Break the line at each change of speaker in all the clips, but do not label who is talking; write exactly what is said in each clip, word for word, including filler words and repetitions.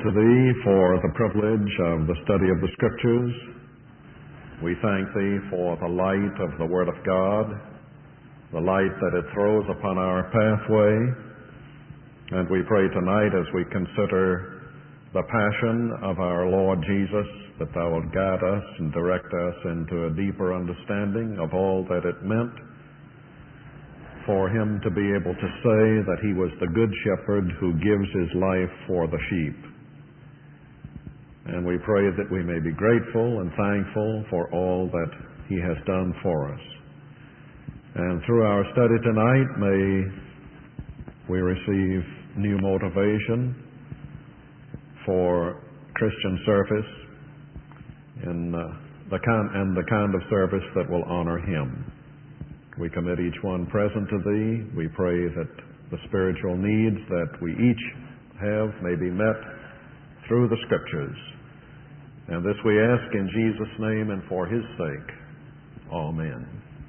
to Thee for the privilege of the study of the Scriptures. We thank Thee for the light of the Word of God, the light that it throws upon our pathway. And we pray tonight as we consider the passion of our Lord Jesus, that Thou wilt guide us and direct us into a deeper understanding of all that it meant for Him to be able to say that He was the Good Shepherd who gives His life for the sheep. And we pray that we may be grateful and thankful for all that He has done for us. And through our study tonight, may we receive new motivation for Christian service in uh, the kind, and the kind of service that will honor Him. We commit each one present to Thee. We pray that the spiritual needs that we each have may be met through the Scriptures. And this we ask in Jesus' name and for His sake. Amen.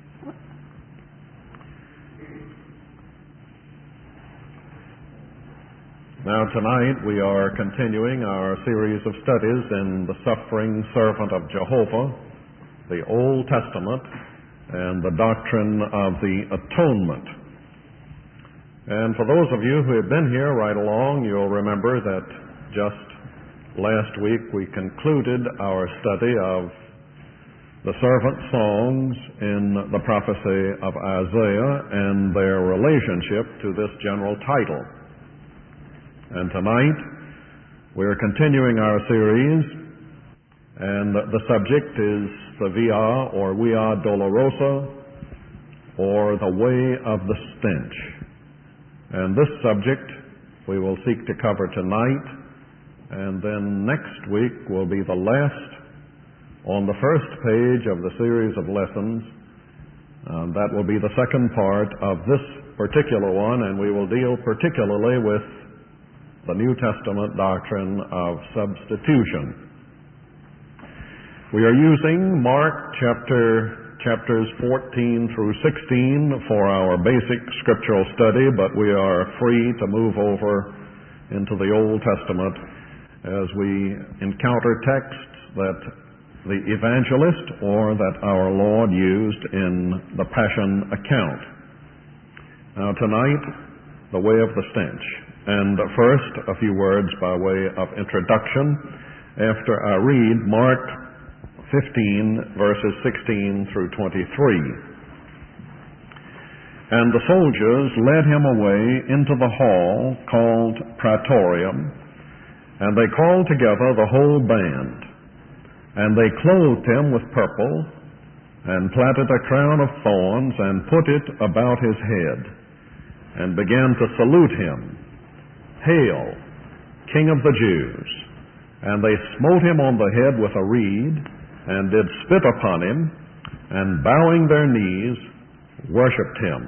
Now tonight we are continuing our series of studies in the suffering servant of Jehovah, the Old Testament, and the doctrine of the atonement. And for those of you who have been here right along, you'll remember that just last week we concluded our study of the servant songs in the prophecy of Isaiah and their relationship to this general title. And tonight we're continuing our series, and the subject is the Via or Via Dolorosa, or the Way of the Stench. And this subject we will seek to cover tonight, and then next week will be the last on the first page of the series of lessons. Um, that will be the second part of this particular one, and we will deal particularly with the New Testament doctrine of substitution. We are using Mark chapter chapters fourteen through sixteen for our basic scriptural study, but we are free to move over into the Old Testament as we encounter texts that the evangelist or that our Lord used in the Passion account. Now tonight, the way of the stench. And first, a few words by way of introduction after I read Mark fifteen, verses sixteen through twenty-three. And the soldiers led him away into the hall called Praetorium, and they called together the whole band. And they clothed him with purple, and platted a crown of thorns, and put it about his head, and began to salute him. Hail, King of the Jews! And they smote him on the head with a reed, and did spit upon him, and bowing their knees, worshipped him.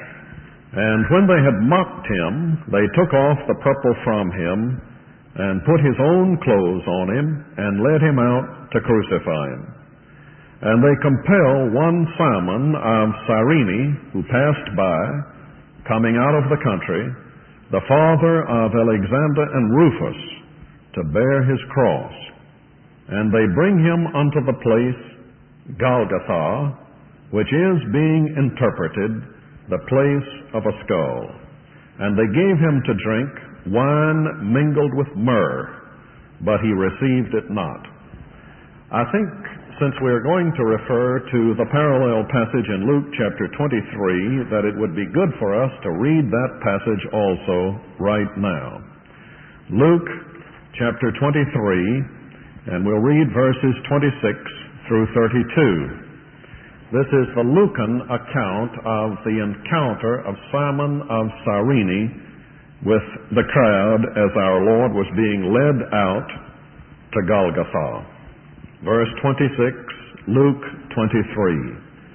And when they had mocked him, they took off the purple from him, and put his own clothes on him, and led him out to crucify him. And they compel one Simon of Cyrene, who passed by, coming out of the country, the father of Alexander and Rufus, to bear his cross. And they bring him unto the place Golgotha, which is, being interpreted, the place of a skull. And they gave him to drink wine mingled with myrrh, but he received it not. I think since we are going to refer to the parallel passage in Luke chapter twenty-three, that it would be good for us to read that passage also right now. Luke chapter twenty-three, and we'll read verses twenty-six through thirty-two. This is the Lucan account of the encounter of Simon of Cyrene with the crowd as our Lord was being led out to Golgotha. Verse twenty-six, Luke twenty-three.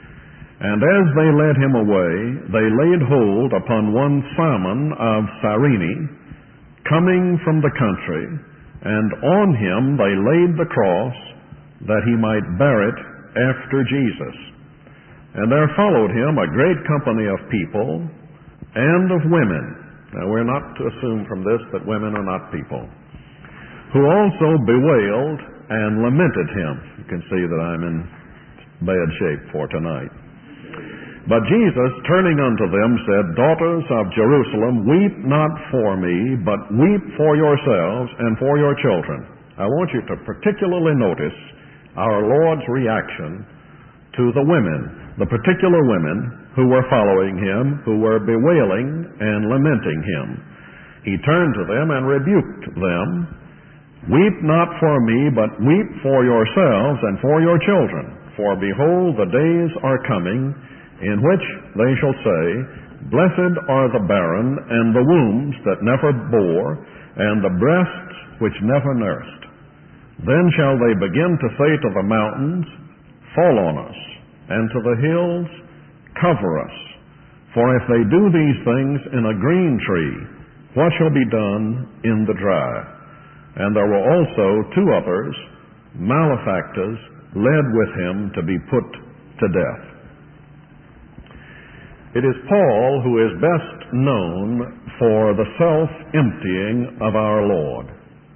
And as they led him away, they laid hold upon one Simon of Cyrene, coming from the country, and on him they laid the cross, that he might bear it after Jesus. And there followed him a great company of people and of women. Now we're not to assume from this that women are not people. who also bewailed and lamented him. You can see that I'm in bad shape for tonight. But Jesus, turning unto them, said, Daughters of Jerusalem, weep not for me, but weep for yourselves and for your children. I want you to particularly notice our Lord's reaction to the women, the particular women who were following him, who were bewailing and lamenting him. He turned to them and rebuked them. Weep not for me, but weep for yourselves and for your children. For behold, the days are coming, in which they shall say, Blessed are the barren, and the wombs that never bore, and the breasts which never nursed. Then shall they begin to say to the mountains, Fall on us, and to the hills, Cover us. For if they do these things in a green tree, what shall be done in the dry? And there were also two others, malefactors, led with him to be put to death. It is Paul who is best known for the self-emptying of our Lord.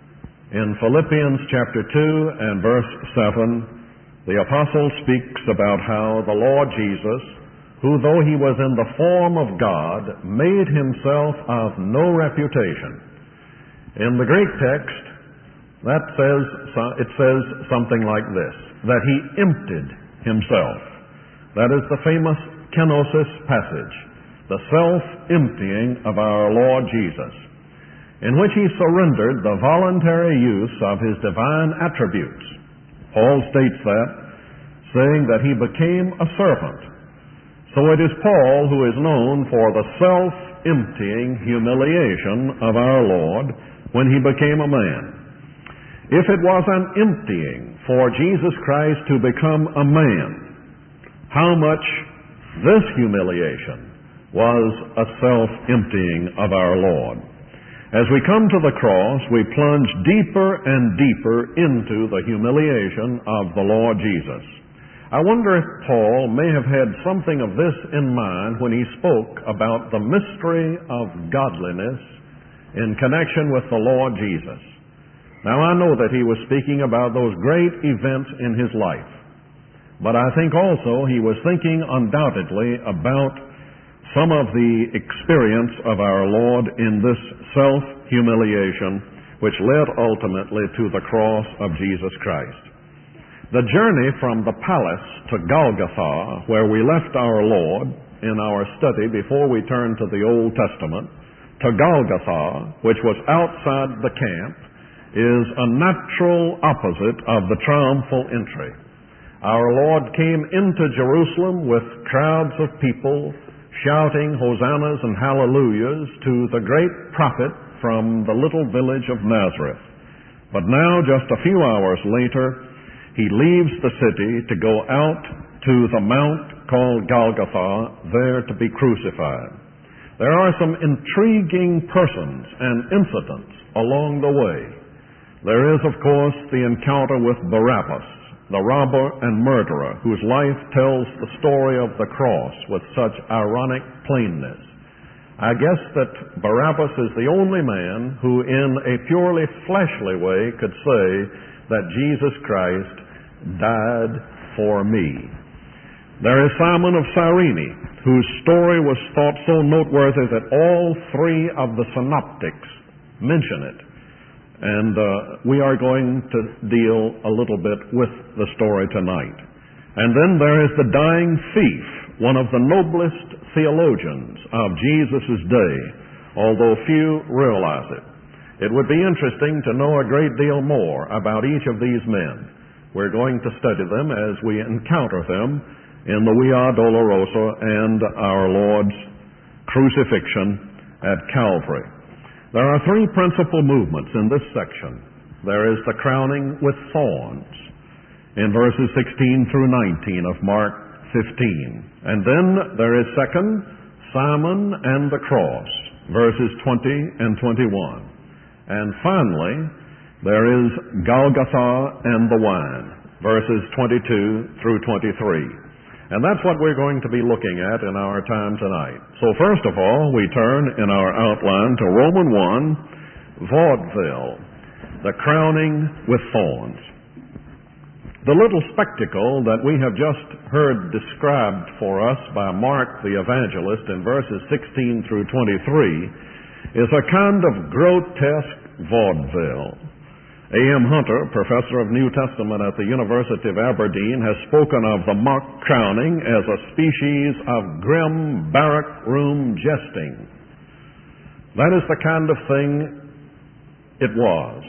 In Philippians chapter two and verse seven, the apostle speaks about how the Lord Jesus, who though he was in the form of God, made himself of no reputation. In the Greek text, that says, it says something like this, that he emptied himself. That is the famous kenosis passage, the self-emptying of our Lord Jesus, in which he surrendered the voluntary use of his divine attributes. Paul states that, saying that he became a servant. So it is Paul who is known for the self-emptying humiliation of our Lord when he became a man. If it was an emptying for Jesus Christ to become a man, how much this humiliation was a self-emptying of our Lord. As we come to the cross, we plunge deeper and deeper into the humiliation of the Lord Jesus. I wonder if Paul may have had something of this in mind when he spoke about the mystery of godliness in connection with the Lord Jesus. Now, I know that he was speaking about those great events in his life, but I think also he was thinking undoubtedly about some of the experience of our Lord in this self-humiliation which led ultimately to the cross of Jesus Christ. The journey from the palace to Golgotha, where we left our Lord in our study before we turned to the Old Testament, to Golgotha, which was outside the camp, is a natural opposite of the triumphal entry. Our Lord came into Jerusalem with crowds of people shouting hosannas and hallelujahs to the great prophet from the little village of Nazareth. But now, just a few hours later, he leaves the city to go out to the mount called Golgotha, there to be crucified. There are some intriguing persons and incidents along the way. There is, of course, the encounter with Barabbas, the robber and murderer, whose life tells the story of the cross with such ironic plainness. I guess that Barabbas is the only man who, in a purely fleshly way, could say that Jesus Christ died for me. There is Simon of Cyrene, whose story was thought so noteworthy that all three of the synoptics mention it. And uh, we are going to deal a little bit with the story tonight. And then there is the dying thief, one of the noblest theologians of Jesus' day, although few realize it. It would be interesting to know a great deal more about each of these men. We're going to study them as we encounter them in the Via Dolorosa and our Lord's crucifixion at Calvary. There are three principal movements in this section. There is the crowning with thorns in verses sixteen through nineteen of Mark fifteen. And then there is second, Simon and the cross, verses twenty and twenty-one. And finally, there is Golgotha and the wine, verses twenty-two through twenty-three. And that's what we're going to be looking at in our time tonight. So first of all, we turn in our outline to Romans one, vaudeville. the crowning with thorns. The little spectacle that we have just heard described for us by Mark the evangelist in verses sixteen through twenty-three is a kind of grotesque vaudeville. A M Hunter, professor of New Testament at the University of Aberdeen, has spoken of the mock crowning as a species of grim barrack room jesting. That is the kind of thing it was.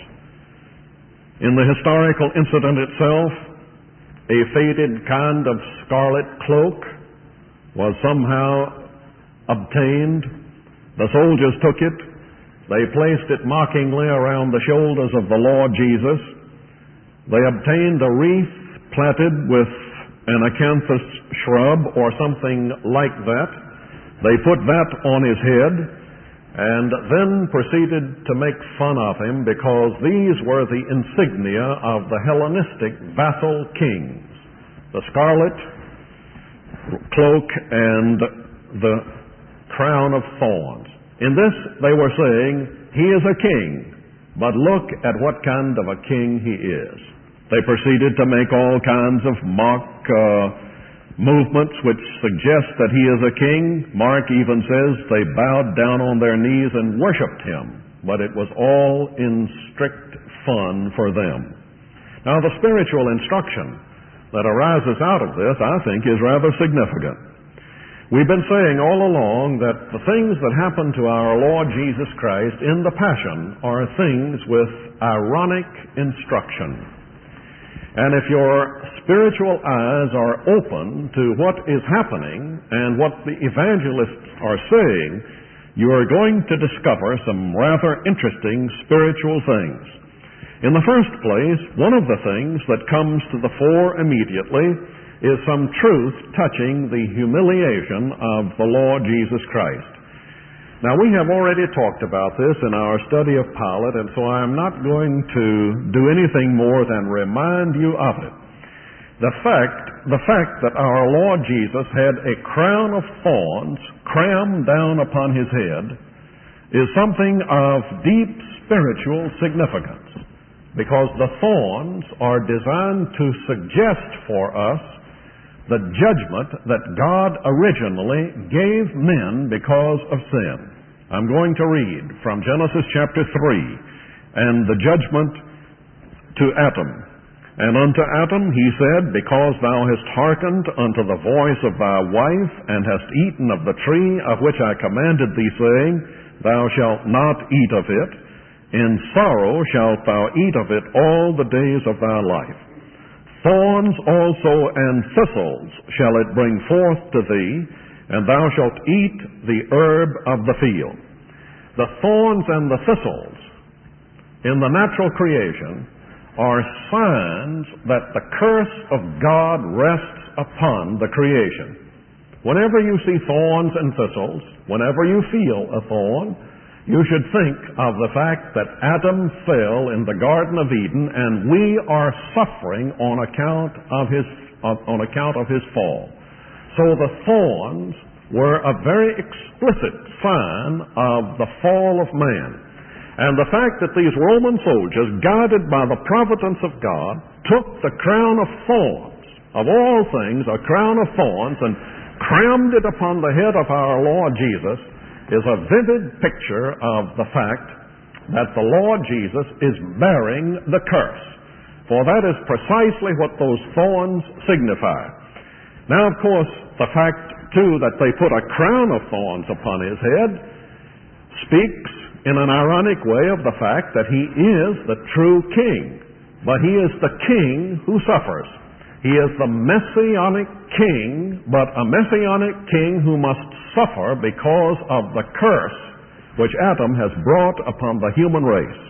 In the historical incident itself, a faded kind of scarlet cloak was somehow obtained. The soldiers took it. They placed it mockingly around the shoulders of the Lord Jesus. They obtained a wreath plaited with an acanthus shrub or something like that. They put that on his head, and then proceeded to make fun of him because these were the insignia of the Hellenistic vassal kings, the scarlet cloak and the crown of thorns. In this, they were saying, he is a king, but look at what kind of a king he is. They proceeded to make all kinds of mock uh, movements which suggest that he is a king. Mark even says they bowed down on their knees and worshiped him, but it was all in strict fun for them. Now, the spiritual instruction that arises out of this, I think, is rather significant. We've been saying all along that the things that happen to our Lord Jesus Christ in the Passion are things with ironic instruction. And if your spiritual eyes are open to what is happening and what the evangelists are saying, you are going to discover some rather interesting spiritual things. In the first place, one of the things that comes to the fore immediately is some truth touching the humiliation of the Lord Jesus Christ. Now, we have already talked about this in our study of Pilate, and so I am not going to do anything more than remind you of it. The fact, the fact that our Lord Jesus had a crown of thorns crammed down upon his head is something of deep spiritual significance, because the thorns are designed to suggest for us the judgment that God originally gave men because of sin. I'm going to read from Genesis chapter three, and the judgment to Adam. And unto Adam he said, because thou hast hearkened unto the voice of thy wife, and hast eaten of the tree of which I commanded thee, saying, thou shalt not eat of it, in sorrow shalt thou eat of it all the days of thy life. Thorns also and thistles shall it bring forth to thee, and thou shalt eat the herb of the field. The thorns and the thistles in the natural creation are signs that the curse of God rests upon the creation. Whenever you see thorns and thistles, whenever you feel a thorn, you should think of the fact that Adam fell in the Garden of Eden, and we are suffering on account of his of, on account of his fall. So the thorns were a very explicit sign of the fall of man. And the fact that these Roman soldiers, guided by the providence of God, took the crown of thorns, of all things, a crown of thorns, and crammed it upon the head of our Lord Jesus, is a vivid picture of the fact that the Lord Jesus is bearing the curse. For that is precisely what those thorns signify. Now, of course, the fact, too, that they put a crown of thorns upon his head speaks in an ironic way of the fact that he is the true king. But he is the king who suffers. He is the messianic king, but a messianic king who must suffer because of the curse which Adam has brought upon the human race.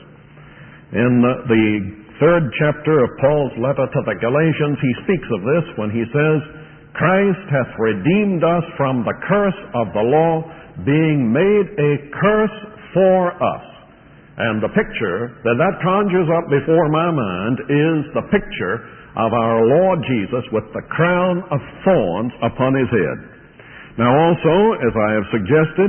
In the third chapter of Paul's letter to the Galatians, he speaks of this when he says, Christ hath redeemed us from the curse of the law, being made a curse for us. And the picture that that conjures up before my mind is the picture of our Lord Jesus with the crown of thorns upon his head. Now also, as I have suggested,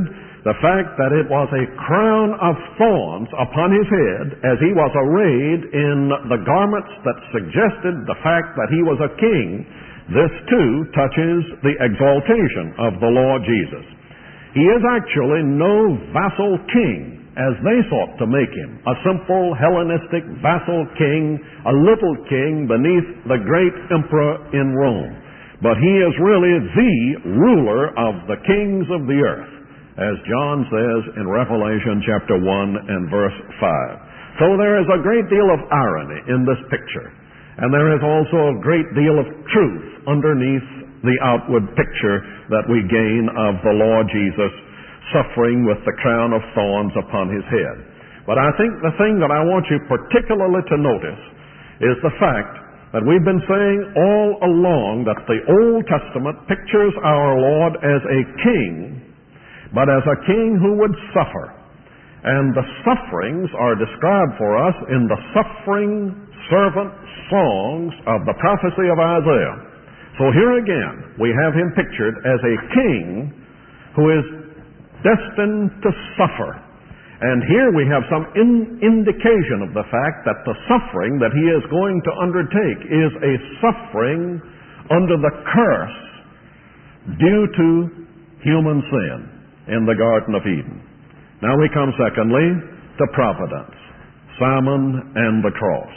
the fact that it was a crown of thorns upon his head as he was arrayed in the garments that suggested the fact that he was a king, this too touches the exaltation of the Lord Jesus. He is actually no vassal king, as they sought to make him, a simple Hellenistic vassal king, a little king beneath the great emperor in Rome. But he is really the ruler of the kings of the earth, as John says in Revelation chapter one and verse five. So there is a great deal of irony in this picture, and there is also a great deal of truth underneath the outward picture that we gain of the Lord Jesus suffering with the crown of thorns upon his head. But I think the thing that I want you particularly to notice is the fact that we've been saying all along that the Old Testament pictures our Lord as a king, but as a king who would suffer. And the sufferings are described for us in the suffering servant songs of the prophecy of Isaiah. So here again, we have him pictured as a king who is destined to suffer. And here we have some in indication of the fact that the suffering that he is going to undertake is a suffering under the curse due to human sin in the Garden of Eden. Now we come secondly to providence, Simon and the cross.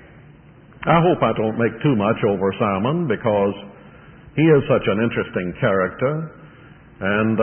I hope I don't make too much over Simon because he is such an interesting character, and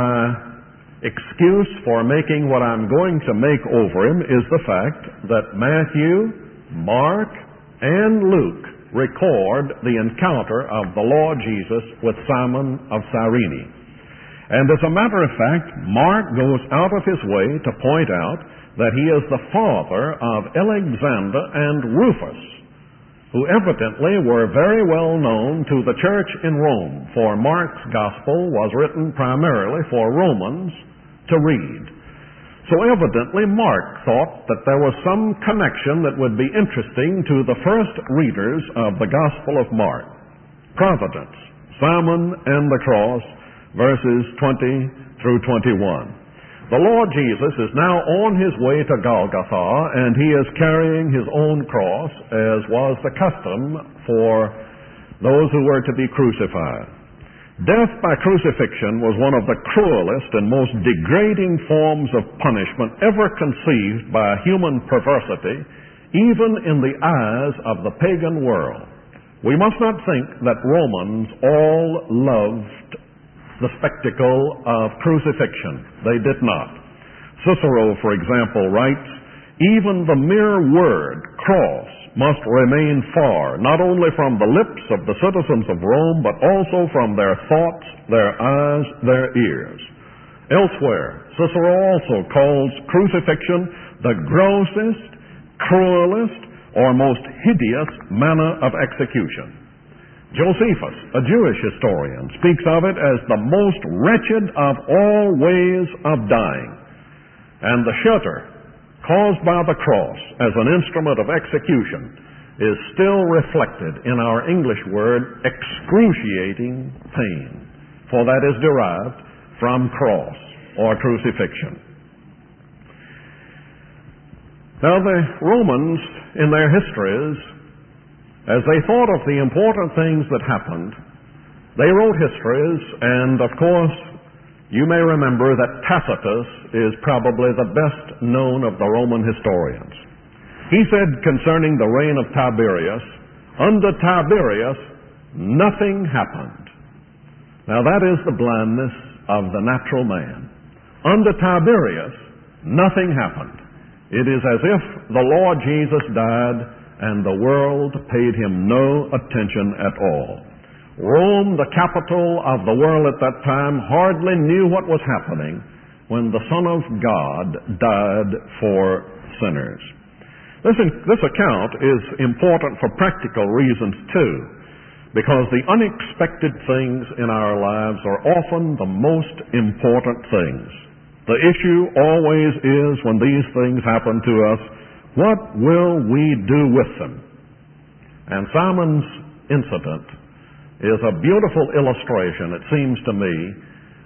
my excuse for making what I'm going to make over him is the fact that Matthew, Mark, and Luke record the encounter of the Lord Jesus with Simon of Cyrene. And as a matter of fact, Mark goes out of his way to point out that he is the father of Alexander and Rufus, who evidently were very well known to the church in Rome, for Mark's gospel was written primarily for Romans to read. So evidently Mark thought that there was some connection that would be interesting to the first readers of the Gospel of Mark. Providence, Simon and the cross, verses twenty through twenty-one. The Lord Jesus is now on his way to Golgotha, and he is carrying his own cross, as was the custom for those who were to be crucified. Death by crucifixion was one of the cruelest and most degrading forms of punishment ever conceived by human perversity, even in the eyes of the pagan world. We must not think that Romans all loved the spectacle of crucifixion. They did not. Cicero, for example, writes, "Even the mere word, cross, must remain far, not only from the lips of the citizens of Rome, but also from their thoughts, their eyes, their ears." Elsewhere, Cicero also calls crucifixion the grossest, cruelest, or most hideous manner of execution. Josephus, a Jewish historian, speaks of it as the most wretched of all ways of dying. And the shudder caused by the cross as an instrument of execution is still reflected in our English word excruciating pain, for that is derived from cross or crucifixion. Now the Romans, in their histories, as they thought of the important things that happened, they wrote histories, and of course, you may remember that Tacitus is probably the best known of the Roman historians. He said concerning the reign of Tiberius, "Under Tiberius, nothing happened." Now that is the blindness of the natural man. Under Tiberius, nothing happened. It is as if the Lord Jesus died and the world paid him no attention at all. Rome, the capital of the world at that time, hardly knew what was happening when the Son of God died for sinners. This, this account is important for practical reasons too, because the unexpected things in our lives are often the most important things. The issue always is, when these things happen to us, what will we do with them? And Simon's incident is a beautiful illustration, it seems to me,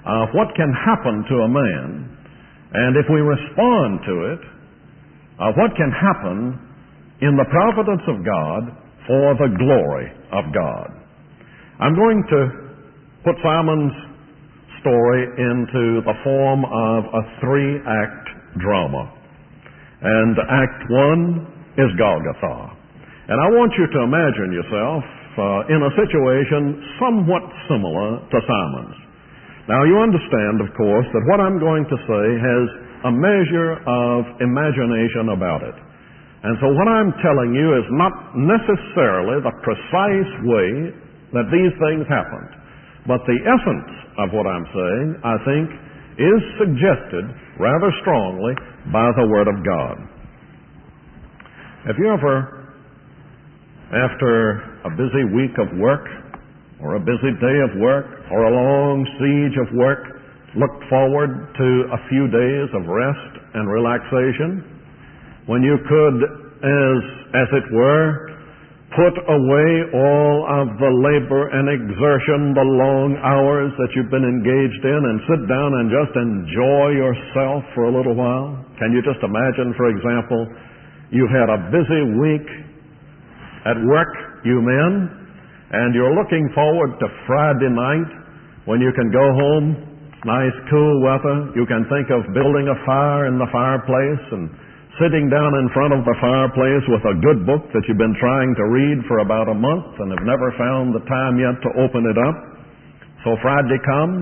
of what can happen to a man, and if we respond to it, of what can happen in the providence of God for the glory of God. I'm going to put Simon's story into the form of a three-act drama. And Act One is Golgotha. And I want you to imagine yourself uh, in a situation somewhat similar to Simon's. Now, you understand, of course, that what I'm going to say has a measure of imagination about it. And so what I'm telling you is not necessarily the precise way that these things happened. But the essence of what I'm saying, I think, is suggested rather strongly by the Word of God. Have you ever, after a busy week of work, or a busy day of work, or a long siege of work, looked forward to a few days of rest and relaxation, when you could, as, as it were, put away all of the labor and exertion, the long hours that you've been engaged in, and sit down and just enjoy yourself for a little while? Can you just imagine, for example, you've had a busy week at work, you men, and you're looking forward to Friday night when you can go home, nice cool weather. You can think of building a fire in the fireplace and sitting down in front of the fireplace with a good book that you've been trying to read for about a month and have never found the time yet to open it up. So Friday comes,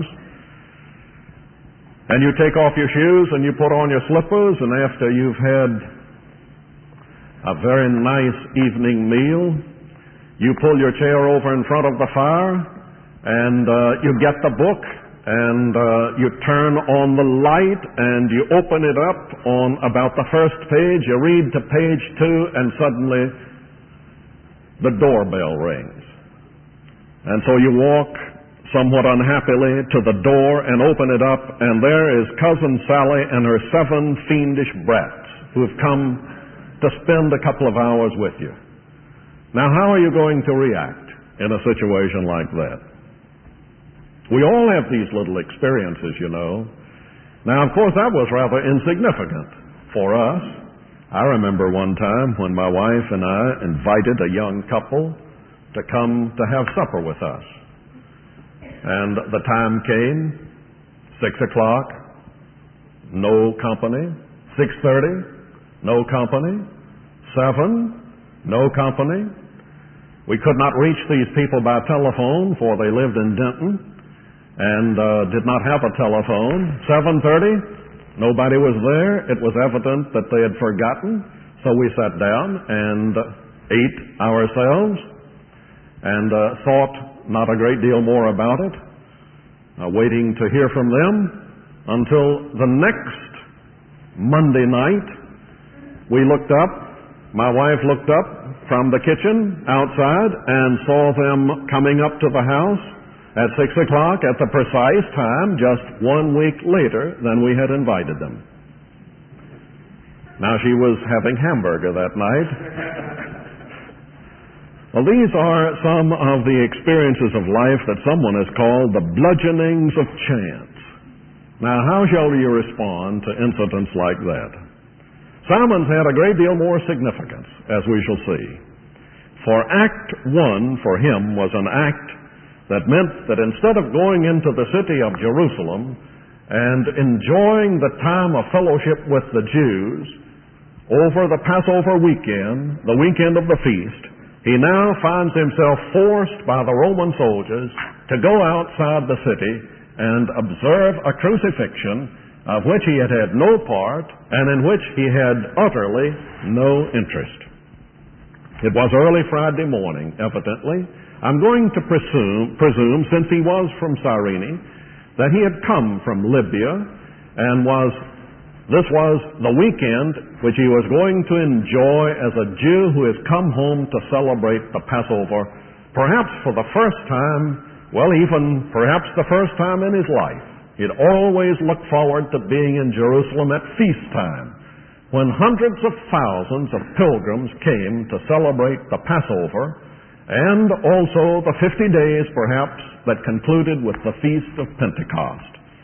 and you take off your shoes and you put on your slippers, and after you've had a very nice evening meal, you pull your chair over in front of the fire, and uh, you get the book, and uh, you turn on the light, and you open it up on about the first page. You read to page two, and suddenly the doorbell rings. And so you walk somewhat unhappily to the door and open it up, and there is Cousin Sally and her seven fiendish brats who have come to spend a couple of hours with you. Now, how are you going to react in a situation like that? We all have these little experiences, you know. Now, of course, that was rather insignificant for us. I remember one time when my wife and I invited a young couple to come to have supper with us. And the time came, six o'clock, no company. six thirty, no company. seven, no company. We could not reach these people by telephone, for they lived in Denton and uh, did not have a telephone. seven thirty, nobody was there. It was evident that they had forgotten. So we sat down and ate ourselves and uh, thought not a great deal more about it, uh, waiting to hear from them until the next Monday night. We looked up, my wife looked up from the kitchen outside and saw them coming up to the house at six o'clock at the precise time, just one week later than we had invited them. Now, she was having hamburger that night. Well, these are some of the experiences of life that someone has called the bludgeonings of chance. Now, how shall you respond to incidents like that? Simon's had a great deal more significance, as we shall see. For Act One for him was an act that meant that instead of going into the city of Jerusalem and enjoying the time of fellowship with the Jews over the Passover weekend, the weekend of the feast, he now finds himself forced by the Roman soldiers to go outside the city and observe a crucifixion of which he had had no part and in which he had utterly no interest. It was early Friday morning, evidently. I'm going to presume, presume, since he was from Cyrene, that he had come from Libya and was, this was the weekend which he was going to enjoy as a Jew who has come home to celebrate the Passover, perhaps for the first time, well, even perhaps the first time in his life. He'd always looked forward to being in Jerusalem at feast time, when hundreds of thousands of pilgrims came to celebrate the Passover, and also the fifty days, perhaps, that concluded with the Feast of Pentecost.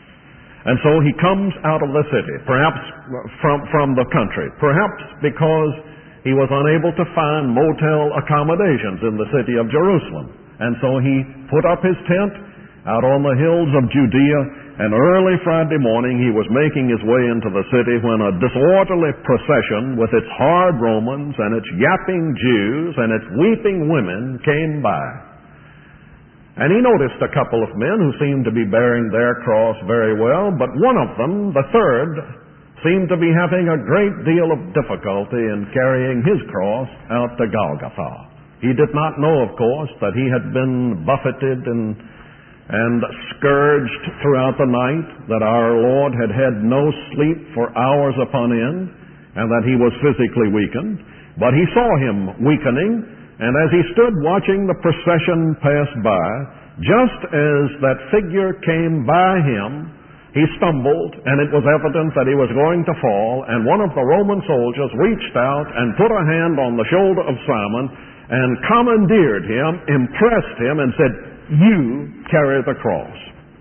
And so he comes out of the city, perhaps from, from the country, perhaps because he was unable to find motel accommodations in the city of Jerusalem. And so he put up his tent out on the hills of Judea, and early Friday morning he was making his way into the city when a disorderly procession with its hard Romans and its yapping Jews and its weeping women came by. And he noticed a couple of men who seemed to be bearing their cross very well, but one of them, the third, seemed to be having a great deal of difficulty in carrying his cross out to Golgotha. He did not know, of course, that he had been buffeted and, and scourged throughout the night, that our Lord had had no sleep for hours upon end, and that he was physically weakened. But he saw him weakening, and as he stood watching the procession pass by, just as that figure came by him, he stumbled, and it was evident that he was going to fall, and one of the Roman soldiers reached out and put a hand on the shoulder of Simon and commandeered him, impressed him, and said, "You carry the cross."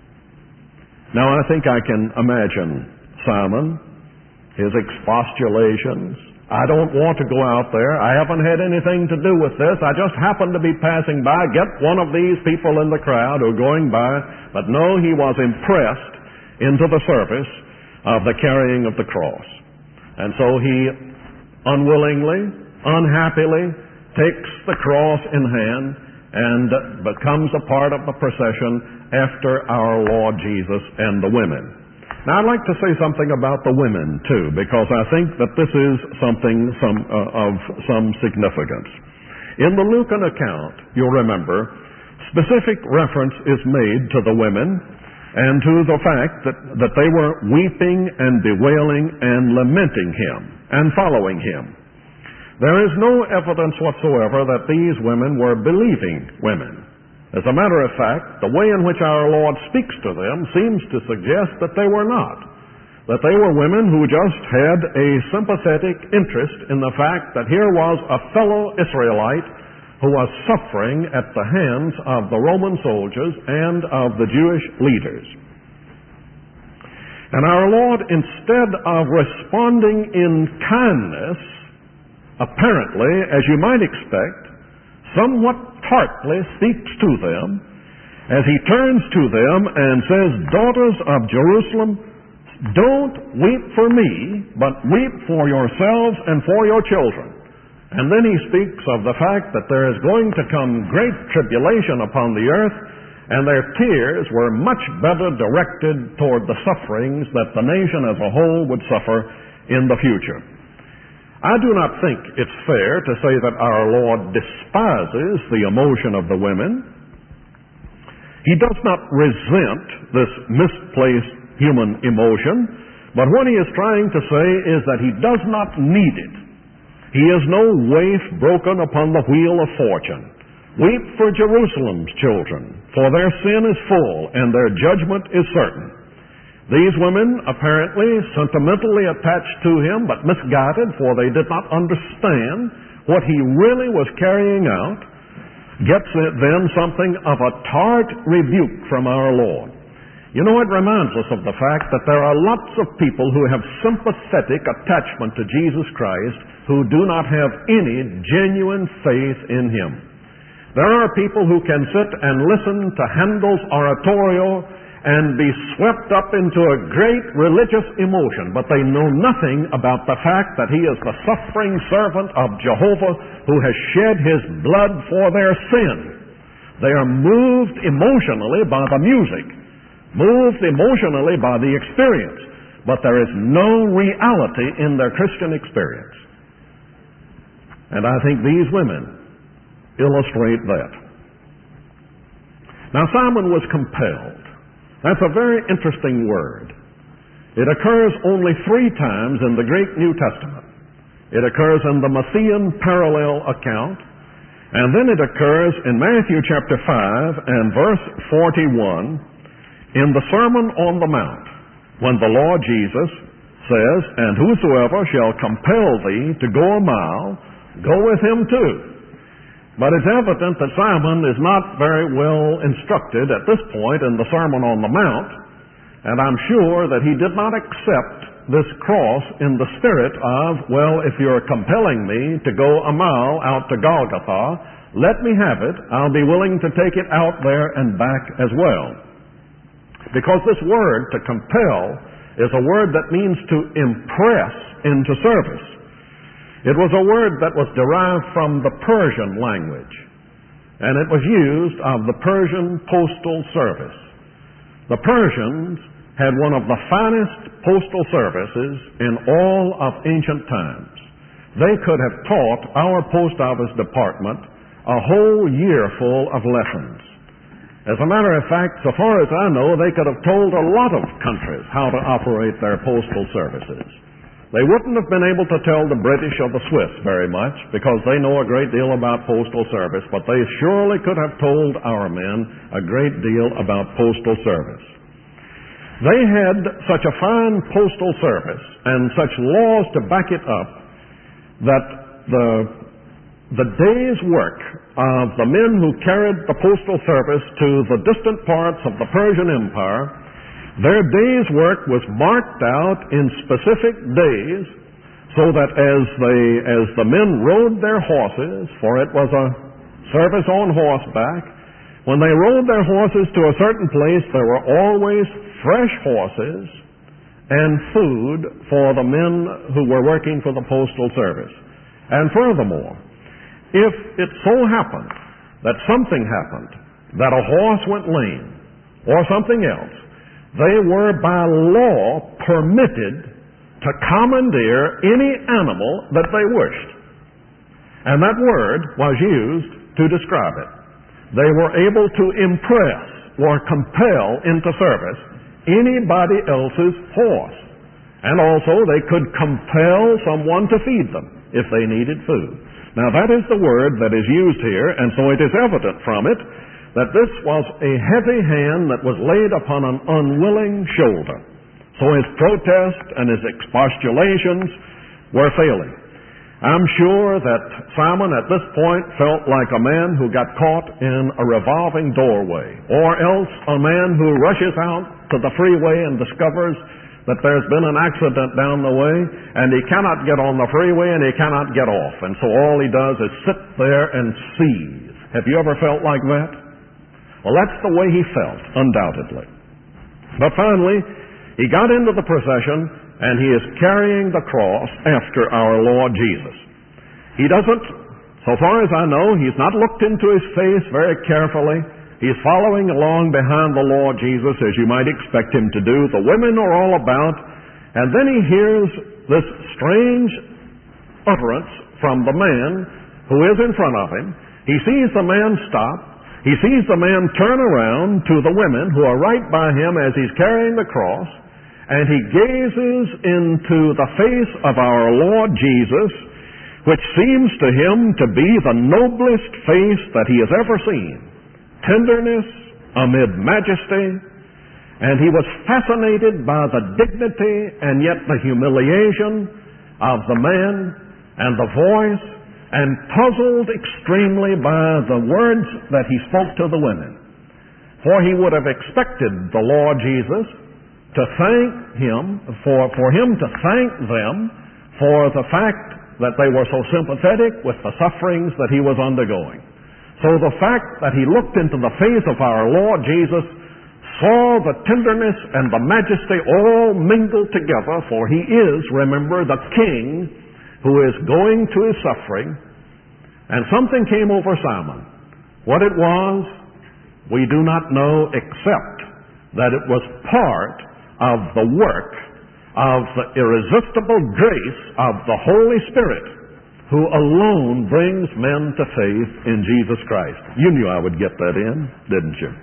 Now I think I can imagine Simon, his expostulations. "I don't want to go out there. I haven't had anything to do with this. I just happened to be passing by. Get one of these people in the crowd who are going by." But no, he was impressed into the service of the carrying of the cross. And so he unwillingly, unhappily takes the cross in hand and becomes a part of the procession after our Lord Jesus and the women. Now, I'd like to say something about the women, too, because I think that this is something some, uh, of some significance. In the Lucan account, you'll remember, specific reference is made to the women and to the fact that, that they were weeping and bewailing and lamenting him and following him. There is no evidence whatsoever that these women were believing women. As a matter of fact, the way in which our Lord speaks to them seems to suggest that they were not. That they were women who just had a sympathetic interest in the fact that here was a fellow Israelite who was suffering at the hands of the Roman soldiers and of the Jewish leaders. And our Lord, instead of responding in kindness, apparently, as you might expect, somewhat tartly speaks to them as he turns to them and says, "Daughters of Jerusalem, don't weep for me, but weep for yourselves and for your children." And then he speaks of the fact that there is going to come great tribulation upon the earth, and their tears were much better directed toward the sufferings that the nation as a whole would suffer in the future. I do not think it's fair to say that our Lord despises the emotion of the women. He does not resent this misplaced human emotion, but what he is trying to say is that he does not need it. He is no waif broken upon the wheel of fortune. Weep for Jerusalem's children, for their sin is full and their judgment is certain. These women, apparently sentimentally attached to him, but misguided, for they did not understand what he really was carrying out, gets then something of a tart rebuke from our Lord. You know, it reminds us of the fact that there are lots of people who have sympathetic attachment to Jesus Christ who do not have any genuine faith in him. There are people who can sit and listen to Handel's oratorio and be swept up into a great religious emotion, but they know nothing about the fact that he is the suffering servant of Jehovah who has shed his blood for their sin. They are moved emotionally by the music, moved emotionally by the experience, but there is no reality in their Christian experience. And I think these women illustrate that. Now, Simon was compelled. That's a very interesting word. It occurs only three times in the Greek New Testament. It occurs in the Matthean parallel account, and then it occurs in Matthew chapter five and verse forty-one in the Sermon on the Mount, when the Lord Jesus says, "And whosoever shall compel thee to go a mile, go with him too." But it's evident that Simon is not very well instructed at this point in the Sermon on the Mount, And I'm sure that he did not accept this cross in the spirit of, well, if you're compelling me to go a mile out to Golgotha, let me have it. I'll be willing to take it out there and back as well. Because this word, to compel, is a word that means to impress into service. It was a word that was derived from the Persian language, and it was used of the Persian postal service. The Persians had one of the finest postal services in all of ancient times. They could have taught our post office department a whole year full of lessons. As a matter of fact, so far as I know, they could have told a lot of countries how to operate their postal services. They wouldn't have been able to tell the British or the Swiss very much because they know a great deal about postal service, but they surely could have told our men a great deal about postal service. They had such a fine postal service and such laws to back it up that the, the day's work of the men who carried the postal service to the distant parts of the Persian Empire, their day's work was marked out in specific days so that as they, as the men rode their horses, for it was a service on horseback, when they rode their horses to a certain place, there were always fresh horses and food for the men who were working for the postal service. And furthermore, if it so happened that something happened, that a horse went lame or something else, they were by law permitted to commandeer any animal that they wished. And that word was used to describe it. They were able to impress or compel into service anybody else's horse. And also they could compel someone to feed them if they needed food. Now that is the word that is used here, and so it is evident from it that this was a heavy hand that was laid upon an unwilling shoulder. So his protest and his expostulations were failing. I'm sure that Simon at this point felt like a man who got caught in a revolving doorway, or else a man who rushes out to the freeway and discovers that there's been an accident down the way, and he cannot get on the freeway and he cannot get off. And so all he does is sit there and seethe. Have you ever felt like that? Well, that's the way he felt, undoubtedly. But finally, he got into the procession, and he is carrying the cross after our Lord Jesus. He doesn't, so far as I know, he's not looked into his face very carefully. He's following along behind the Lord Jesus, as you might expect him to do. The women are all about, and then he hears this strange utterance from the man who is in front of him. He sees the man stop. He sees the man turn around to the women who are right by him as he's carrying the cross, and he gazes into the face of our Lord Jesus, which seems to him to be the noblest face that he has ever seen. Tenderness amid majesty, and he was fascinated by the dignity and yet the humiliation of the man and the voice, and puzzled extremely by the words that he spoke to the women. For he would have expected the Lord Jesus to thank him, for, for him to thank them for the fact that they were so sympathetic with the sufferings that he was undergoing. So the fact that he looked into the face of our Lord Jesus, saw the tenderness and the majesty all mingled together, for he is, remember, the King who is going to his suffering, and something came over Simon. What it was, we do not know, except that it was part of the work of the irresistible grace of the Holy Spirit, who alone brings men to faith in Jesus Christ. You knew I would get that in, didn't you?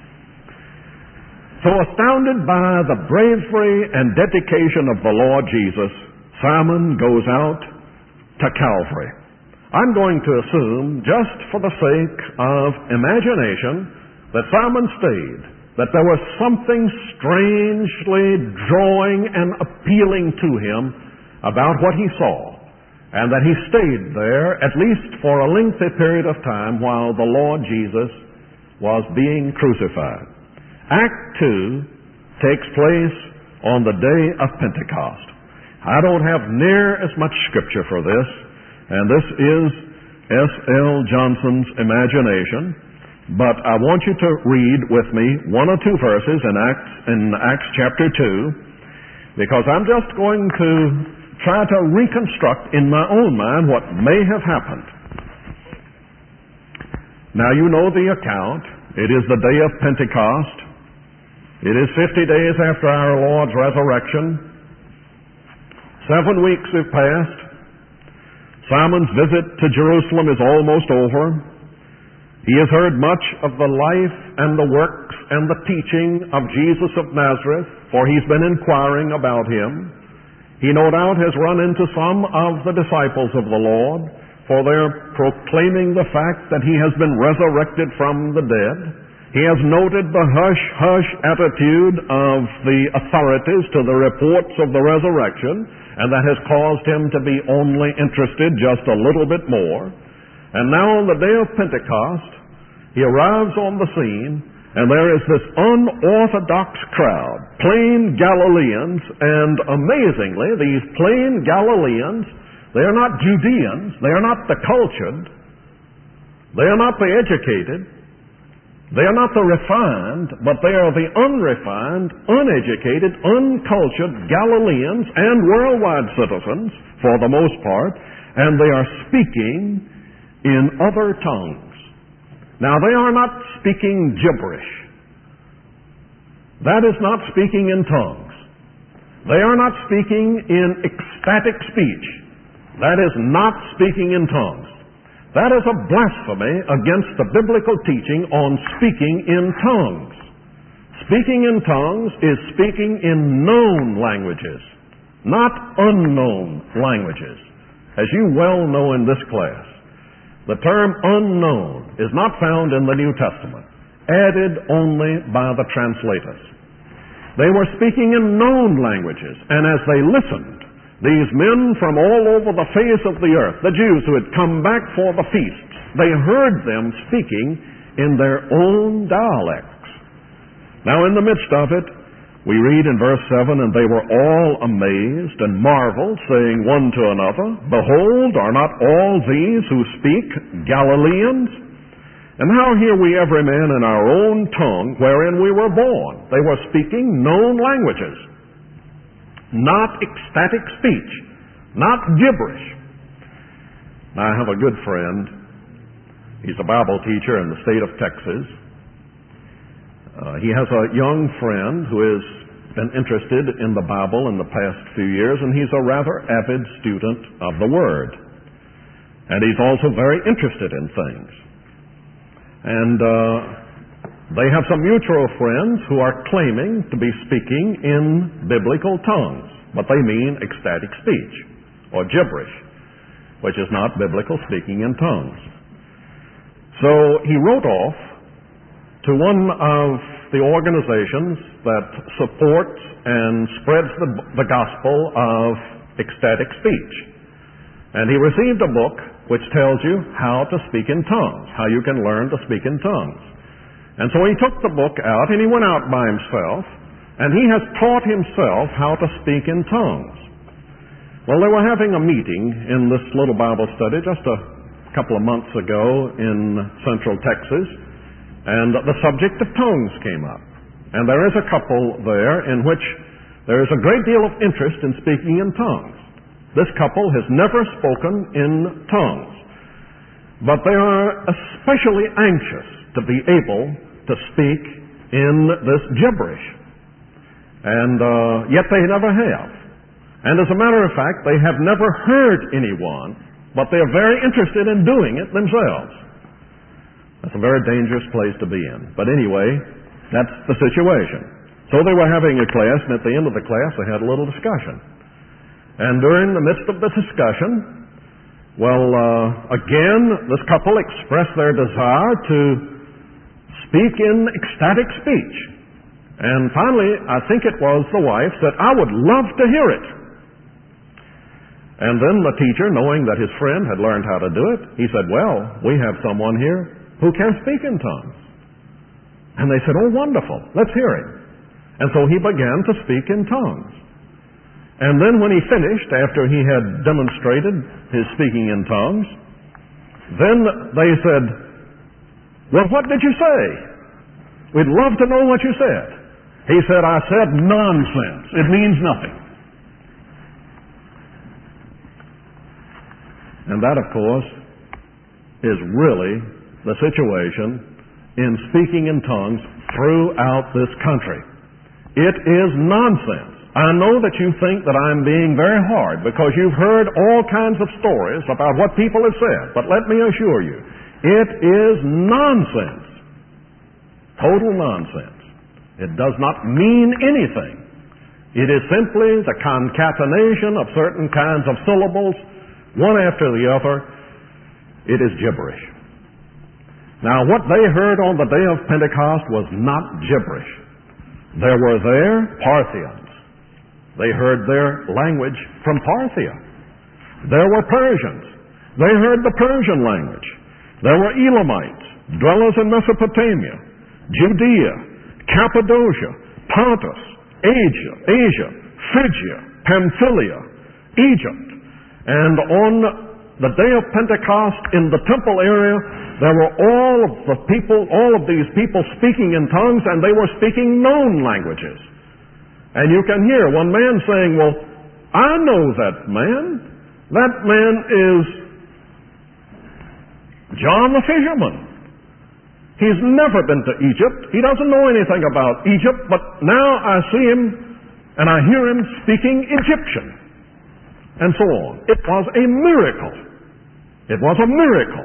So astounded by the bravery and dedication of the Lord Jesus, Simon goes out to Calvary. I'm going to assume, just for the sake of imagination, that Simon stayed, that there was something strangely drawing and appealing to him about what he saw, and that he stayed there at least for a lengthy period of time while the Lord Jesus was being crucified. Act two takes place on the day of Pentecost. I don't have near as much scripture for this, and this is S L Johnson's imagination, but I want you to read with me one or two verses in Acts, in Acts chapter two, because I'm just going to try to reconstruct in my own mind what may have happened. Now you know the account. It is the day of Pentecost. It is fifty days after our Lord's resurrection. Seven weeks have passed. Simon's visit to Jerusalem is almost over. He has heard much of the life and the works and the teaching of Jesus of Nazareth, for he's been inquiring about him. He no doubt has run into some of the disciples of the Lord, for they're proclaiming the fact that he has been resurrected from the dead. He has noted the hush-hush attitude of the authorities to the reports of the resurrection, and that has caused him to be only interested just a little bit more. And now on the day of Pentecost, he arrives on the scene, and there is this unorthodox crowd, plain Galileans, and amazingly, these plain Galileans, they are not Judeans, they are not the cultured, they are not the educated, they are not the refined, but they are the unrefined, uneducated, uncultured Galileans and worldwide citizens, for the most part, and they are speaking in other tongues. Now, they are not speaking gibberish. That is not speaking in tongues. They are not speaking in ecstatic speech. That is not speaking in tongues. That is a blasphemy against the biblical teaching on speaking in tongues. Speaking in tongues is speaking in known languages, not unknown languages. As you well know in this class, the term unknown is not found in the New Testament, added only by the translators. They were speaking in known languages, and as they listened, these men from all over the face of the earth, the Jews who had come back for the feasts, they heard them speaking in their own dialects. Now in the midst of it, we read in verse seven, and they were all amazed and marveled, saying one to another, Behold, are not all these who speak Galileans? And how hear we every man in our own tongue wherein we were born? They were speaking known languages. Not ecstatic speech, not gibberish. Now, I have a good friend. He's a Bible teacher in the state of Texas. Uh, he has a young friend who has been interested in the Bible in the past few years, and he's a rather avid student of the Word. And he's also very interested in things. And uh, they have some mutual friends who are claiming to be speaking in biblical tongues, but they mean ecstatic speech or gibberish, which is not biblical speaking in tongues. So he wrote off to one of the organizations that supports and spreads the, the gospel of ecstatic speech. And he received a book which tells you how to speak in tongues, how you can learn to speak in tongues. And so he took the book out, and he went out by himself, and he has taught himself how to speak in tongues. Well, they were having a meeting in this little Bible study just a couple of months ago in Central Texas, and the subject of tongues came up. And there is a couple there in which there is a great deal of interest in speaking in tongues. This couple has never spoken in tongues, but they are especially anxious to be able to speak in this gibberish. And uh, yet they never have. And as a matter of fact, they have never heard anyone, but they are very interested in doing it themselves. That's a very dangerous place to be in. But anyway, that's the situation. So they were having a class, and at the end of the class they had a little discussion. And during the midst of the discussion, well, uh, again, this couple expressed their desire to speak in ecstatic speech. And finally, I think it was the wife said, I would love to hear it. And then the teacher, knowing that his friend had learned how to do it, he said, well, we have someone here who can speak in tongues. And they said, oh, wonderful, let's hear him. And so he began to speak in tongues. And then when he finished, after he had demonstrated his speaking in tongues, then they said, "Well, what did you say? We'd love to know what you said." He said, "I said nonsense. It means nothing." And that, of course, is really the situation in speaking in tongues throughout this country. It is nonsense. I know that you think that I'm being very hard because you've heard all kinds of stories about what people have said, but let me assure you, it is nonsense. Total nonsense. It does not mean anything. It is simply the concatenation of certain kinds of syllables, one after the other. It is gibberish. Now, what they heard on the day of Pentecost was not gibberish. There were there Parthians. They heard their language from Parthia. There were Persians. They heard the Persian language. There were Elamites, dwellers in Mesopotamia, Judea, Cappadocia, Pontus, Asia, Asia, Phrygia, Pamphylia, Egypt. And on the day of Pentecost in the temple area, there were all of the people, all of these people speaking in tongues, and they were speaking known languages. And you can hear one man saying, "Well, I know that man. That man is John the fisherman. He's never been to Egypt. He doesn't know anything about Egypt, but now I see him and I hear him speaking Egyptian." And so on. It was a miracle. It was a miracle.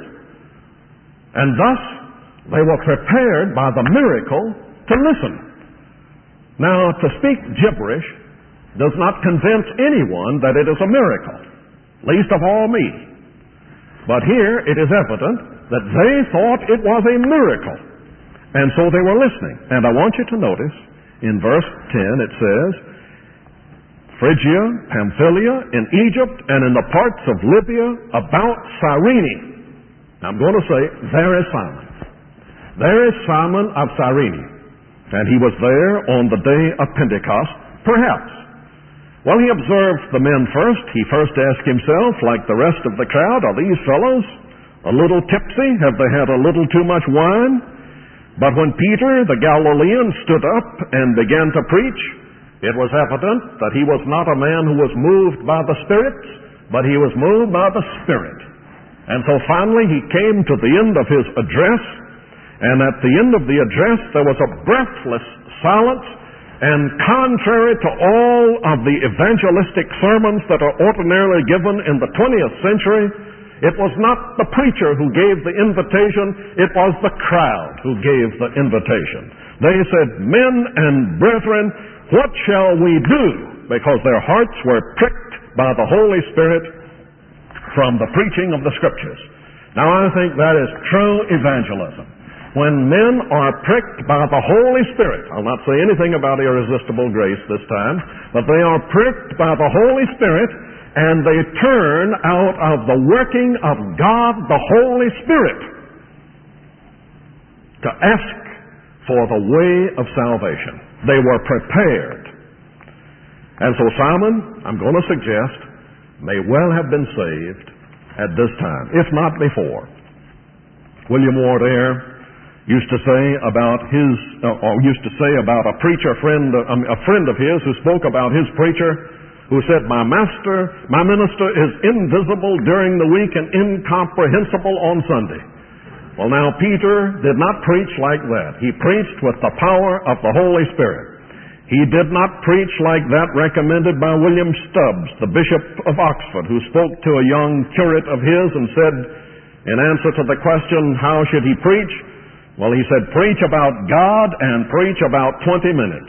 And thus, they were prepared by the miracle to listen. Now, to speak gibberish does not convince anyone that it is a miracle, least of all me. But here it is evident that they thought it was a miracle, and so they were listening. And I want you to notice, in verse ten it says, Phrygia, Pamphylia, in Egypt, and in the parts of Libya about Cyrene. Now I'm going to say, there is Simon. There is Simon of Cyrene. And he was there on the day of Pentecost, perhaps. Well, he observed the men first. He first asked himself, like the rest of the crowd, "Are these fellows a little tipsy? Have they had a little too much wine?" But when Peter, the Galilean, stood up and began to preach, it was evident that he was not a man who was moved by the spirits, but he was moved by the Spirit. And so finally he came to the end of his address, and at the end of the address there was a breathless silence, and contrary to all of the evangelistic sermons that are ordinarily given in the twentieth century, it was not the preacher who gave the invitation, it was the crowd who gave the invitation. They said, "Men and brethren, what shall we do?" Because their hearts were pricked by the Holy Spirit from the preaching of the Scriptures. Now I think that is true evangelism. When men are pricked by the Holy Spirit, I'll not say anything about irresistible grace this time, but they are pricked by the Holy Spirit, and they turn out of the working of God, the Holy Spirit, to ask for the way of salvation. They were prepared. And so Simon, I'm going to suggest, may well have been saved at this time, if not before. William Ward Eyre used to say about his, uh, or used to say about a preacher friend, uh, um, a friend of his who spoke about his preacher, who said, "My master, my minister is invisible during the week and incomprehensible on Sunday." Well, now Peter did not preach like that. He preached with the power of the Holy Spirit. He did not preach like that recommended by William Stubbs, the Bishop of Oxford, who spoke to a young curate of his and said, in answer to the question, how should he preach? Well, he said, preach about God and preach about twenty minutes.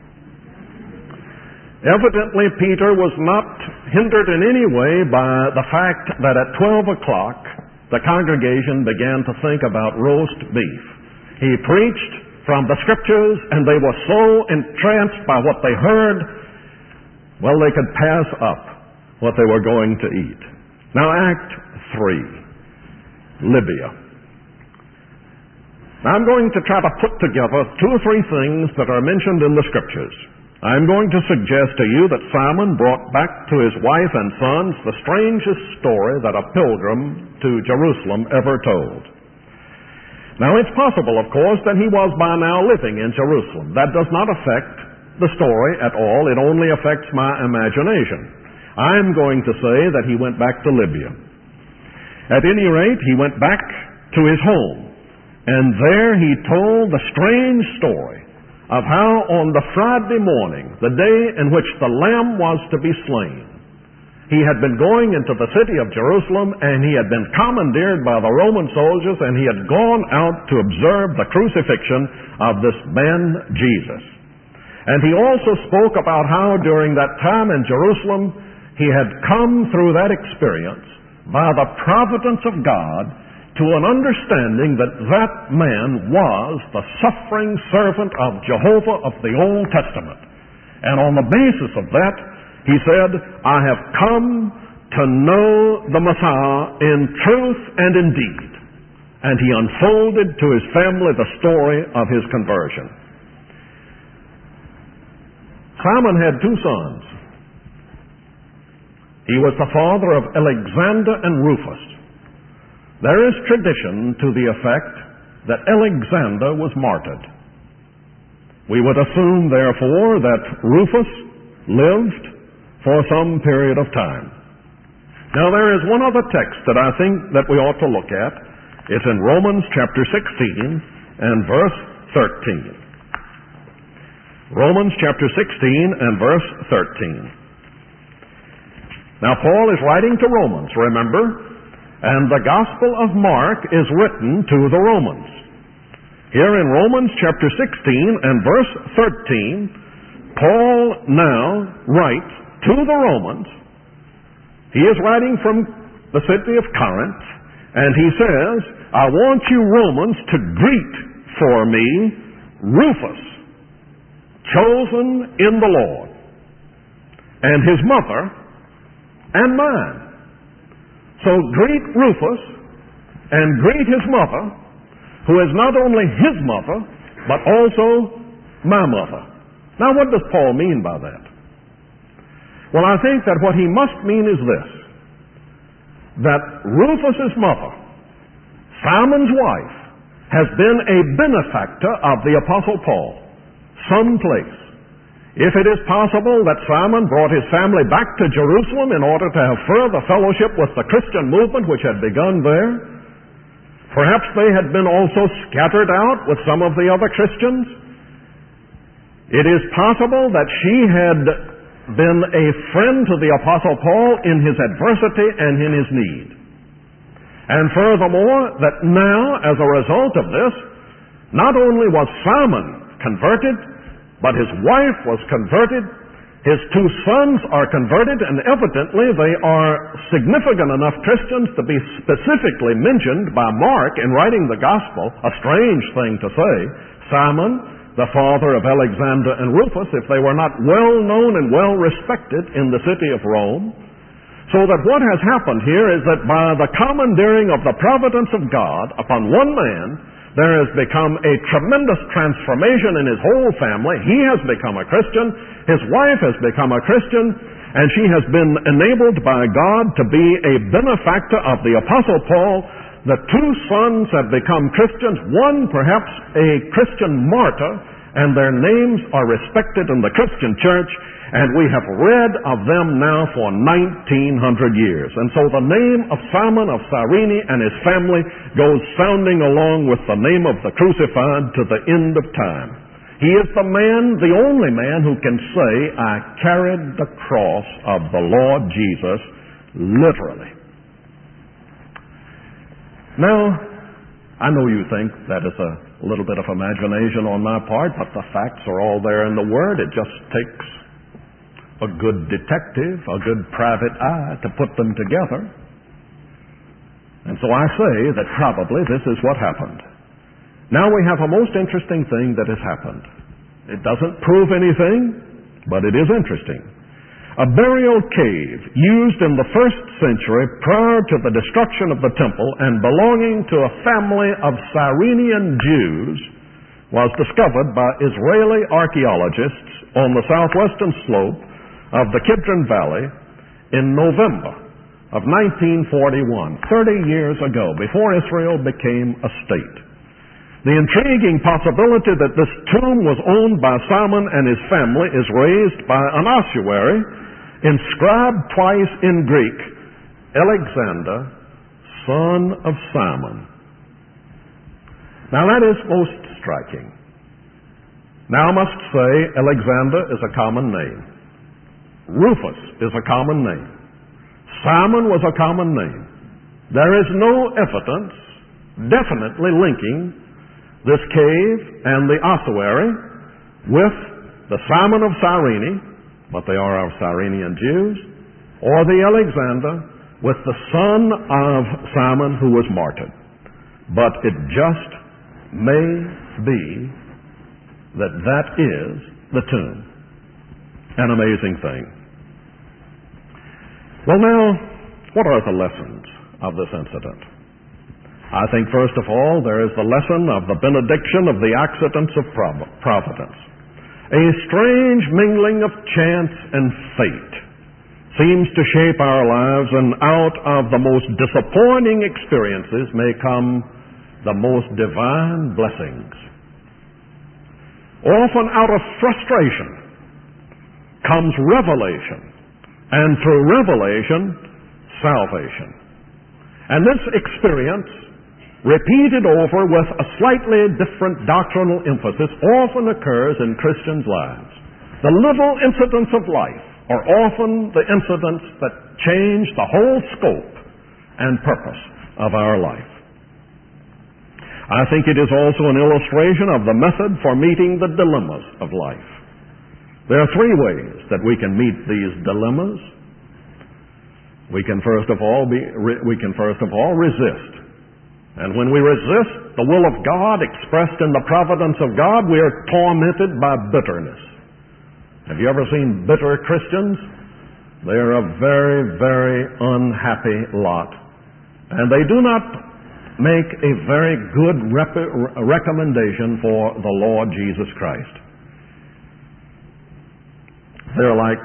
Evidently, Peter was not hindered in any way by the fact that at twelve o'clock, the congregation began to think about roast beef. He preached from the Scriptures, and they were so entranced by what they heard, well, they could pass up what they were going to eat. Now, Act three, Libya. Now, I'm going to try to put together two or three things that are mentioned in the Scriptures. I'm going to suggest to you that Simon brought back to his wife and sons the strangest story that a pilgrim to Jerusalem ever told. Now, it's possible, of course, that he was by now living in Jerusalem. That does not affect the story at all. It only affects my imagination. I'm going to say that he went back to Libya. At any rate, he went back to his home, and there he told the strange story of how on the Friday morning, the day in which the Lamb was to be slain, he had been going into the city of Jerusalem, and he had been commandeered by the Roman soldiers, and he had gone out to observe the crucifixion of this man Jesus. And he also spoke about how during that time in Jerusalem, he had come through that experience by the providence of God to an understanding that that man was the suffering servant of Jehovah of the Old Testament. And on the basis of that, he said, I have come to know the Messiah in truth and in deed. And he unfolded to his family the story of his conversion. Simon had two sons. He was the father of Alexander and Rufus. There is tradition to the effect that Alexander was martyred. We would assume, therefore, that Rufus lived for some period of time. Now, there is one other text that I think that we ought to look at. It's in Romans chapter sixteen and verse thirteen. Romans chapter sixteen and verse thirteen. Now, Paul is writing to Romans, remember? And the Gospel of Mark is written to the Romans. Here in Romans chapter sixteen and verse thirteen, Paul now writes to the Romans. He is writing from the city of Corinth, and he says, I want you Romans to greet for me Rufus, chosen in the Lord, and his mother, and mine. So greet Rufus and greet his mother, who is not only his mother, but also my mother. Now, what does Paul mean by that? Well, I think that what he must mean is this, that Rufus's mother, Simon's wife, has been a benefactor of the Apostle Paul someplace. If it is possible that Simon brought his family back to Jerusalem in order to have further fellowship with the Christian movement which had begun there, perhaps they had been also scattered out with some of the other Christians. It is possible that she had been a friend to the Apostle Paul in his adversity and in his need. And furthermore, that now, as a result of this, not only was Simon converted, but his wife was converted, his two sons are converted, and evidently they are significant enough Christians to be specifically mentioned by Mark in writing the Gospel. A strange thing to say. Simon, the father of Alexander and Rufus, if they were not well known and well respected in the city of Rome. So that what has happened here is that by the commandeering of the providence of God upon one man, there has become a tremendous transformation in his whole family. He has become a Christian. His wife has become a Christian. And she has been enabled by God to be a benefactor of the Apostle Paul. The two sons have become Christians. One perhaps a Christian martyr. And their names are respected in the Christian church. And we have read of them now for nineteen hundred years. And so the name of Simon of Cyrene and his family goes sounding along with the name of the crucified to the end of time. He is the man, the only man who can say, I carried the cross of the Lord Jesus literally. Now, I know you think that is a little bit of imagination on my part, but the facts are all there in the Word. It just takes a good detective, a good private eye to put them together. And so I say that probably this is what happened. Now we have a most interesting thing that has happened. It doesn't prove anything, but it is interesting. a burial cave used in the first century prior to the destruction of the temple and belonging to a family of Cyrenian Jews was discovered by Israeli archaeologists on the southwestern slope of the Kidron Valley in November of nineteen forty-one, thirty years ago, before Israel became a state. The intriguing possibility that this tomb was owned by Simon and his family is raised by an ossuary inscribed twice in Greek, Alexander, son of Simon. Now that is most striking. Now I must say Alexander is a common name. Rufus is a common name. Simon was a common name. There is no evidence definitely linking this cave and the ossuary with the Simon of Cyrene, but they are our Cyrenian Jews, or the Alexander with the son of Simon who was martyred. But it just may be that that is the tomb. An amazing thing. Well now, what are the lessons of this incident? I think, first of all, there is the lesson of the benediction of the accidents of providence. A strange mingling of chance and fate seems to shape our lives, and out of the most disappointing experiences may come the most divine blessings. Often out of frustration comes revelation, and through revelation, salvation. And this experience, repeated over with a slightly different doctrinal emphasis, often occurs in Christians' lives. The little incidents of life are often the incidents that change the whole scope and purpose of our life. I think it is also an illustration of the method for meeting the dilemmas of life. There are three ways that we can meet these dilemmas. We can first of all be, we can first of all resist. And when we resist the will of God expressed in the providence of God, we are tormented by bitterness. Have you ever seen bitter Christians? They are a very, very unhappy lot. And they do not make a very good rep- recommendation for the Lord Jesus Christ. They're like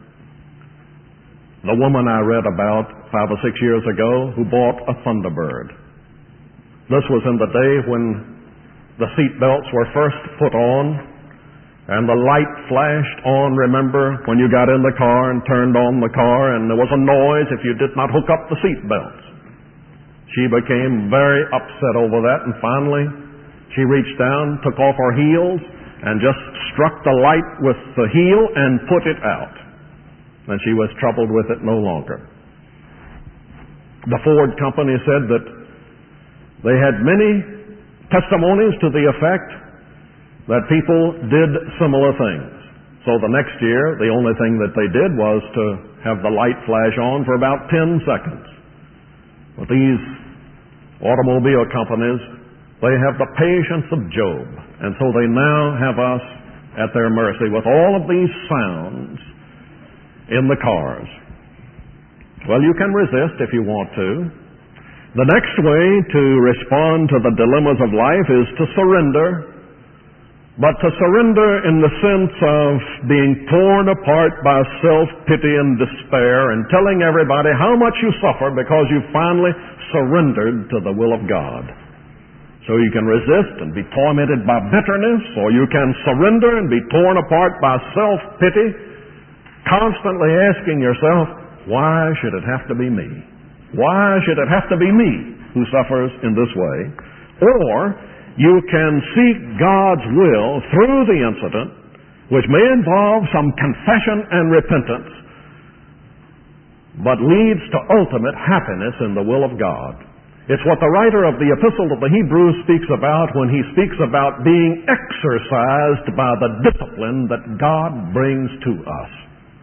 the woman I read about five or six years ago who bought a Thunderbird. This was in the day when the seat belts were first put on and the light flashed on, remember, when you got in the car and turned on the car, and there was a noise if you did not hook up the seat belts. She became very upset over that, and finally she reached down, took off her heels, and just struck the light with the heel and put it out. And she was troubled with it no longer. The Ford company said that they had many testimonies to the effect that people did similar things. So the next year, the only thing that they did was to have the light flash on for about ten seconds. But these automobile companies, they have the patience of Job. And so they now have us at their mercy with all of these sounds in the cars. Well, you can resist if you want to. The next way to respond to the dilemmas of life is to surrender, but to surrender in the sense of being torn apart by self-pity and despair and telling everybody how much you suffer because you finally surrendered to the will of God. So you can resist and be tormented by bitterness, or you can surrender and be torn apart by self-pity, constantly asking yourself, why should it have to be me? Why should it have to be me who suffers in this way? Or you can seek God's will through the incident, which may involve some confession and repentance, but leads to ultimate happiness in the will of God. It's what the writer of the Epistle to the Hebrews speaks about when he speaks about being exercised by the discipline that God brings to us.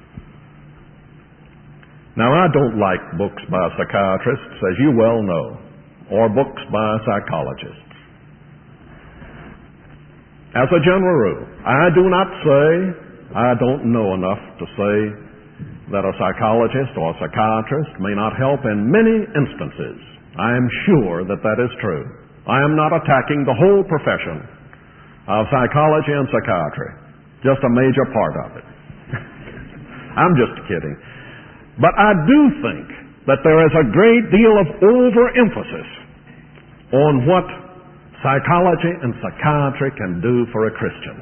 Now, I don't like books by psychiatrists, as you well know, or books by psychologists. As a general rule, I do not say I don't know enough to say that a psychologist or a psychiatrist may not help in many instances. I am sure that that is true. I am not attacking the whole profession of psychology and psychiatry, just a major part of it. I'm just kidding. But I do think that there is a great deal of overemphasis on what psychology and psychiatry can do for a Christian.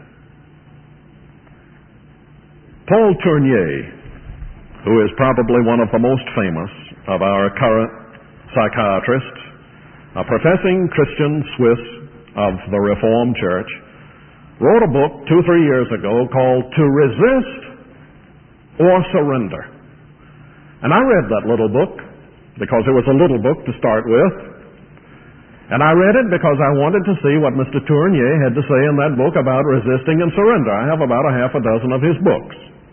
Paul Tournier, who is probably one of the most famous of our current psychiatrists, a professing Christian Swiss of the Reformed Church, wrote a book two, three years ago called To Resist or Surrender. And I read that little book because it was a little book to start with. And I read it because I wanted to see what Mister Tournier had to say in that book about resisting and surrender. I have about a half a dozen of his books.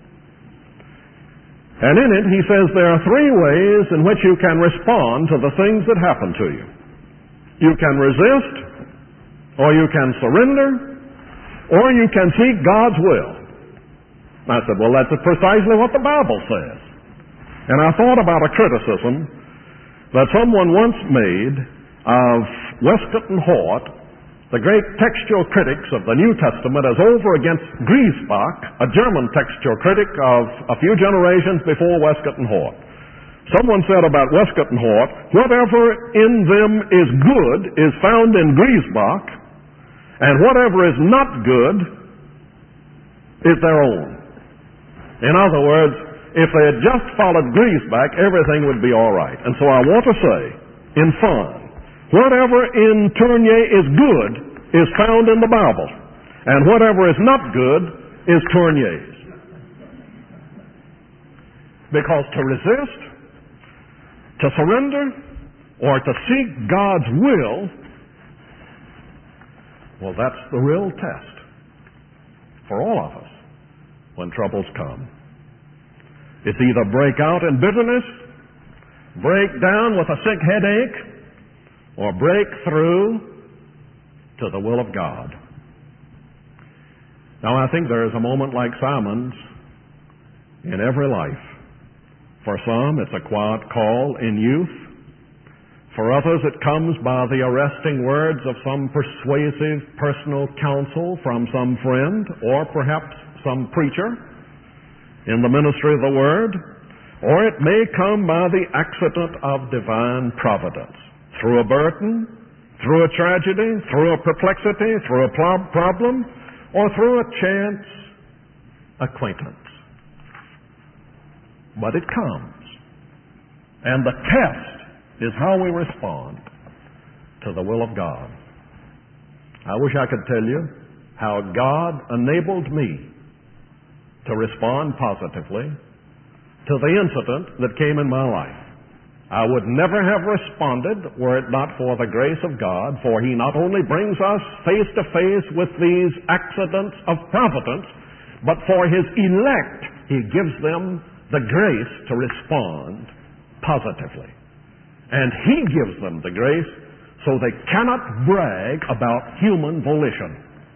And in it, he says there are three ways in which you can respond to the things that happen to you. You can resist, or you can surrender, or you can seek God's will. I said, well, that's precisely what the Bible says. And I thought about a criticism that someone once made of Westcott and Hort, the great textual critics of the New Testament, as over against Griesbach, a German textual critic of a few generations before Westcott and Hort. Someone said about Westcott and Hort, whatever in them is good is found in Griesbach, and whatever is not good is their own. In other words, if they had just followed Griesbach, everything would be all right. And so I want to say, in fun, whatever in Tournier is good is found in the Bible, and whatever is not good is Tournier's. Because to resist, to surrender, or to seek God's will, well, that's the real test for all of us when troubles come. It's either break out in bitterness, break down with a sick headache, or break through to the will of God. Now, I think there is a moment like Simon's in every life. For some, it's a quiet call in youth. For others, it comes by the arresting words of some persuasive personal counsel from some friend, or perhaps some preacher in the ministry of the Word, or it may come by the accident of divine providence. Through a burden, through a tragedy, through a perplexity, through a pro- problem, or through a chance acquaintance. But it comes. And the test is how we respond to the will of God. I wish I could tell you how God enabled me to respond positively to the incident that came in my life. I would never have responded were it not for the grace of God, for He not only brings us face to face with these accidents of providence, but for His elect, He gives them the grace to respond positively. And He gives them the grace so they cannot brag about human volition.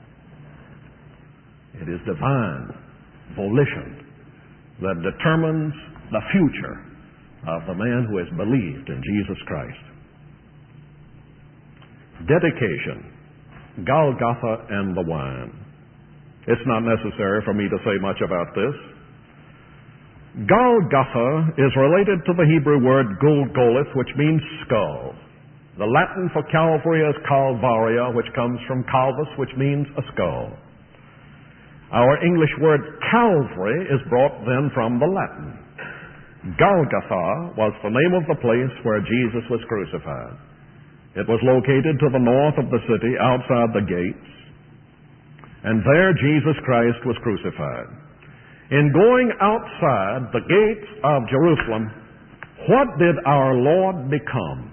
It is divine volition that determines the future of the man who has believed in Jesus Christ. Dedication, Golgotha and the wine. It's not necessary for me to say much about this. Golgotha is related to the Hebrew word Gulgolith, which means skull. The Latin for Calvary is Calvaria, which comes from Calvus, which means a skull. Our English word Calvary is brought then from the Latin. Golgotha was the name of the place where Jesus was crucified. It was located to the north of the city, outside the gates, and there Jesus Christ was crucified. In going outside the gates of Jerusalem, what did our Lord become?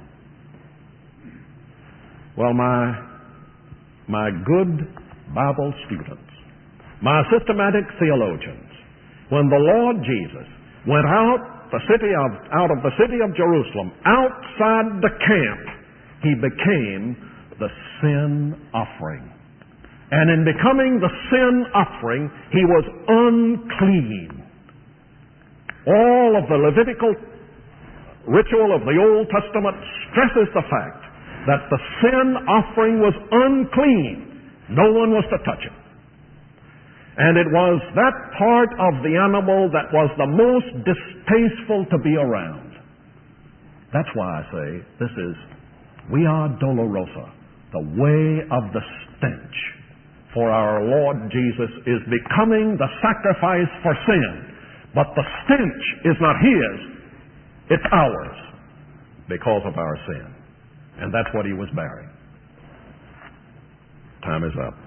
Well, my, my good Bible students, my systematic theologians, when the Lord Jesus went out the city of, out of the city of Jerusalem, outside the camp, He became the sin offering. And in becoming the sin offering, He was unclean. All of the Levitical ritual of the Old Testament stresses the fact that the sin offering was unclean. No one was to touch it. And it was that part of the animal that was the most distasteful to be around. That's why I say this is Via Dolorosa, the way of the stench. For our Lord Jesus is becoming the sacrifice for sin. But the stench is not His, it's ours because of our sin. And that's what He was bearing. Time is up.